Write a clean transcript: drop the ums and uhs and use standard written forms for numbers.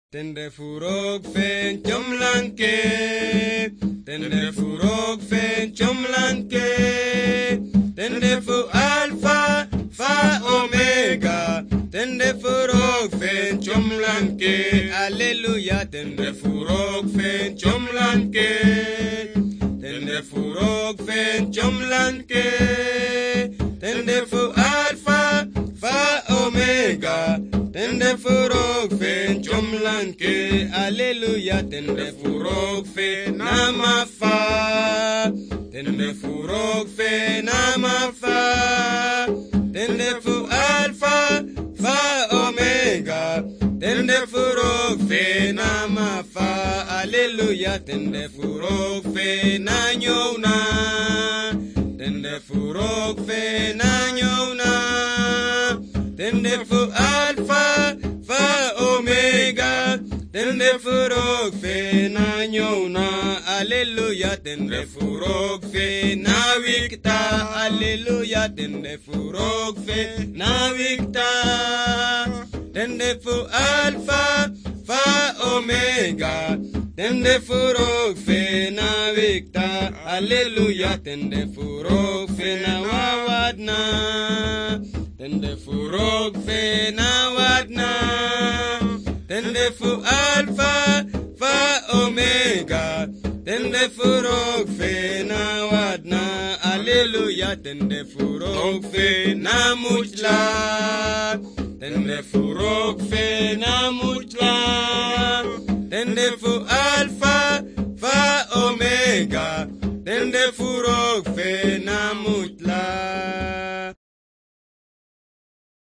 Tende furok fen chomlanke, tende furok fen chomlanke, tende fu alpha, fa omega, tende furok fen chomlanke, alleluia, tende furok fen chomlanke, tende furok fen chomlanke, tende fu alpha, fa omega, tende furok fen chomlanke, alleluia, tende furok fen namafa, tende furok fen namafa, tende fu alpha, fa omega, tende furok fen namafa, alleluia, tende furok fen nanyona, tende furok fen nanyona, tende fu alpha, fa omega, tende furok fen nanyona, alleluia, tende furok fen nawikta, alleluia, tende furok fen nawikta, tende fu alpha, fa omega, tende furok fen nawikta, alleluia, tende furok fen nawawadna, tende furok fen nawadna, tende fu alpha, fa omega, tende furok fen nawadna, alleluia, tende furok fen namuchla, tende furok fen